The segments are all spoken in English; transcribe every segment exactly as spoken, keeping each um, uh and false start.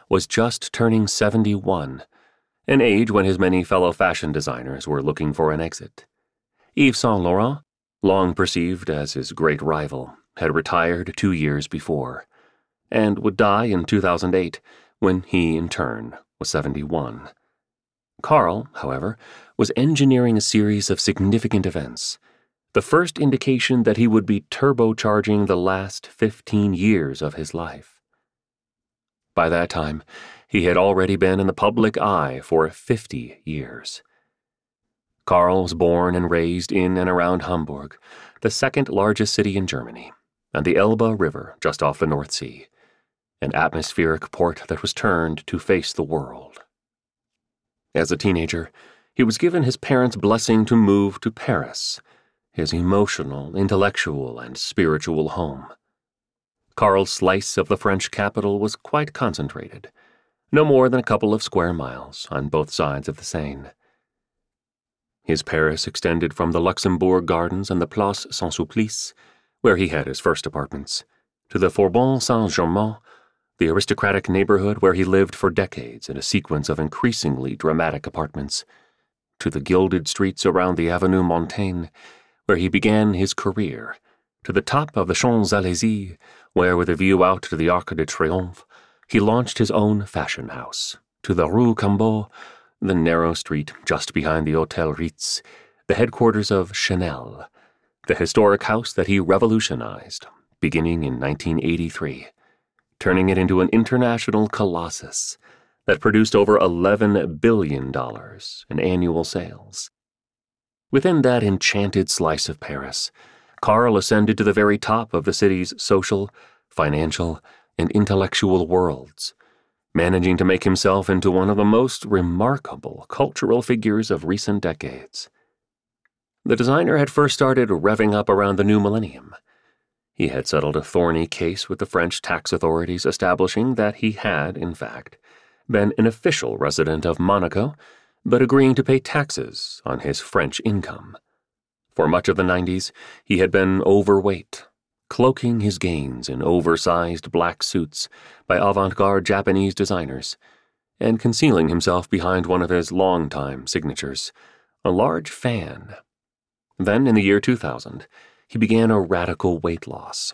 was just turning seventy-one, an age when his many fellow fashion designers were looking for an exit. Yves Saint Laurent, long perceived as his great rival, had retired two years before, and would die in two thousand eight when he, in turn, was seventy-one. Karl, however, was engineering a series of significant events, the first indication that he would be turbocharging the last fifteen years of his life. By that time, he had already been in the public eye for fifty years. Karl was born and raised in and around Hamburg, the second largest city in Germany, and the Elbe River just off the North Sea, an atmospheric port that was turned to face the world. As a teenager, he was given his parents' blessing to move to Paris, his emotional, intellectual, and spiritual home. Karl's slice of the French capital was quite concentrated, no more than a couple of square miles on both sides of the Seine. His Paris extended from the Luxembourg Gardens and the Place Saint-Sulpice, where he had his first apartments, to the Faubourg Saint-Germain, the aristocratic neighborhood where he lived for decades in a sequence of increasingly dramatic apartments, to the gilded streets around the Avenue Montaigne, where he began his career, to the top of the Champs-Élysées, where, with a view out to the Arc de Triomphe, he launched his own fashion house, to the Rue Cambon, the narrow street just behind the Hotel Ritz, the headquarters of Chanel, the historic house that he revolutionized, beginning in nineteen eighty-three, turning it into an international colossus that produced over eleven billion dollars in annual sales. Within that enchanted slice of Paris, Karl ascended to the very top of the city's social, financial, and intellectual worlds, managing to make himself into one of the most remarkable cultural figures of recent decades. The designer had first started revving up around the new millennium. He had settled a thorny case with the French tax authorities, establishing that he had, in fact, been an official resident of Monaco, but agreeing to pay taxes on his French income. For much of the nineties, he had been overweight, cloaking his gains in oversized black suits by avant-garde Japanese designers, and concealing himself behind one of his longtime signatures, a large fan. Then, in the year two thousand, he began a radical weight loss.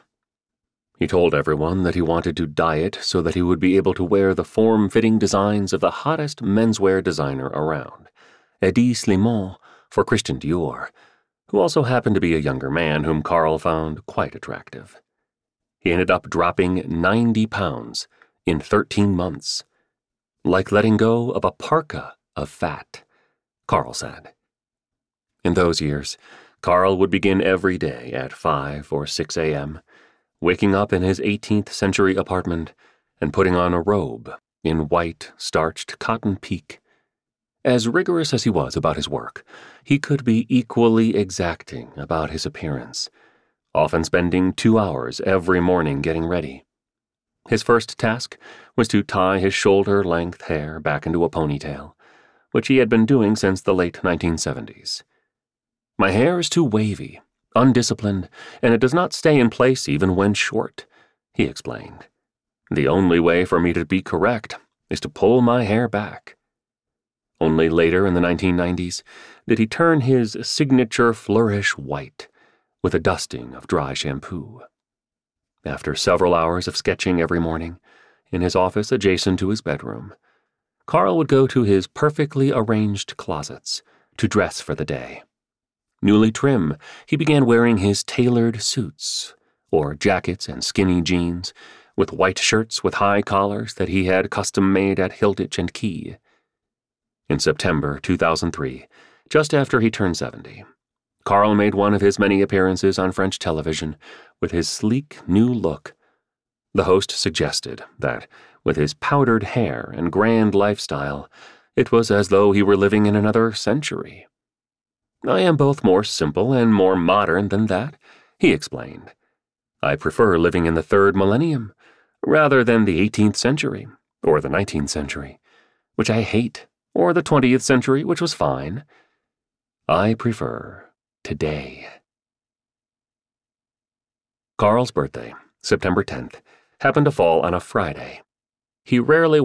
He told everyone that he wanted to diet so that he would be able to wear the form-fitting designs of the hottest menswear designer around, Hedi Slimane for Christian Dior, who also happened to be a younger man whom Karl found quite attractive. He ended up dropping ninety pounds in thirteen months, like letting go of a parka of fat, Karl said. In those years, Karl would begin every day at five or six a.m., waking up in his eighteenth century apartment and putting on a robe in white, starched cotton pique. As rigorous as he was about his work, he could be equally exacting about his appearance, often spending two hours every morning getting ready. His first task was to tie his shoulder-length hair back into a ponytail, which he had been doing since the late nineteen seventies. "My hair is too wavy, undisciplined, and it does not stay in place even when short," he explained. "The only way for me to be correct is to pull my hair back." Only later in the nineteen nineties did he turn his signature flourish white with a dusting of dry shampoo. After several hours of sketching every morning, in his office adjacent to his bedroom, Karl would go to his perfectly arranged closets to dress for the day. Newly trim, he began wearing his tailored suits, or jackets and skinny jeans, with white shirts with high collars that he had custom-made at Hilditch and Key. In September two thousand three, just after he turned seventy, Karl made one of his many appearances on French television with his sleek new look. The host suggested that, with his powdered hair and grand lifestyle, it was as though he were living in another century. "I am both more simple and more modern than that," he explained. "I prefer living in the third millennium, rather than the eighteenth century, or the nineteenth century, which I hate, or the twentieth century, which was fine. I prefer today." Karl's birthday, September tenth, happened to fall on a Friday. He rarely